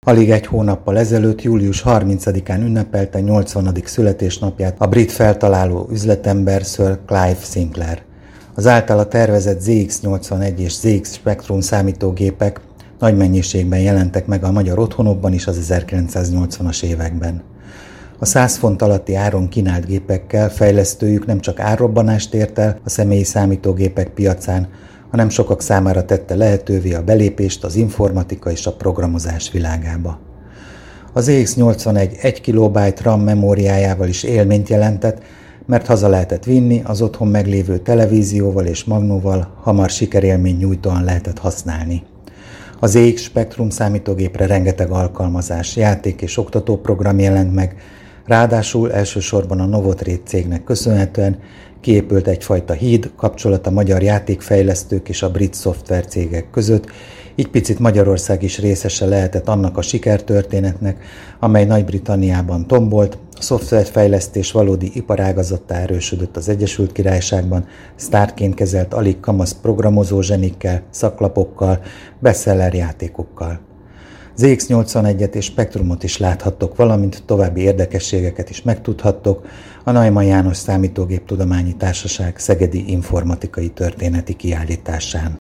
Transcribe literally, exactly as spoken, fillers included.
Alig egy hónappal ezelőtt, július harmincadikán ünnepelte nyolcvanadik születésnapját a brit feltaláló üzletember Sir Clive Sinclair. Az általa tervezett zé iksz nyolcvanegy és zé iksz Spectrum számítógépek nagy mennyiségben jelentek meg a magyar otthonokban is az ezerkilencszáznyolcvanas években. A száz font alatti áron kínált gépekkel fejlesztőjük nem csak árrobbanást ért el a személyi számítógépek piacán, hanem sokak számára tette lehetővé a belépést az informatika és a programozás világába. A zé iksz nyolcvanegy egy kilobájt RAM memóriájával is élményt jelentett, mert haza lehetett vinni, az otthon meglévő televízióval és magnóval hamar sikerélmény nyújtóan lehetett használni. A zé iksz Spectrum számítógépre rengeteg alkalmazás, játék és oktatóprogram jelent meg, ráadásul elsősorban a Novotrade cégnek köszönhetően kiépült egyfajta híd, kapcsolat a magyar játékfejlesztők és a brit szoftvercégek között, így picit Magyarország is részese lehetett annak a sikertörténetnek, amely Nagy-Britanniában tombolt, a szoftverfejlesztés valódi iparágazattá erősödött az Egyesült Királyságban, sztárként kezelt alig kamasz programozó zsenikkel, szaklapokkal, bestseller játékokkal. zé iksz nyolcvanegyet és Spectrumot is láthattok, valamint további érdekességeket is megtudhattok a Neumann János Számítógéptudományi Társaság Szegedi Informatikai Történeti Kiállításán.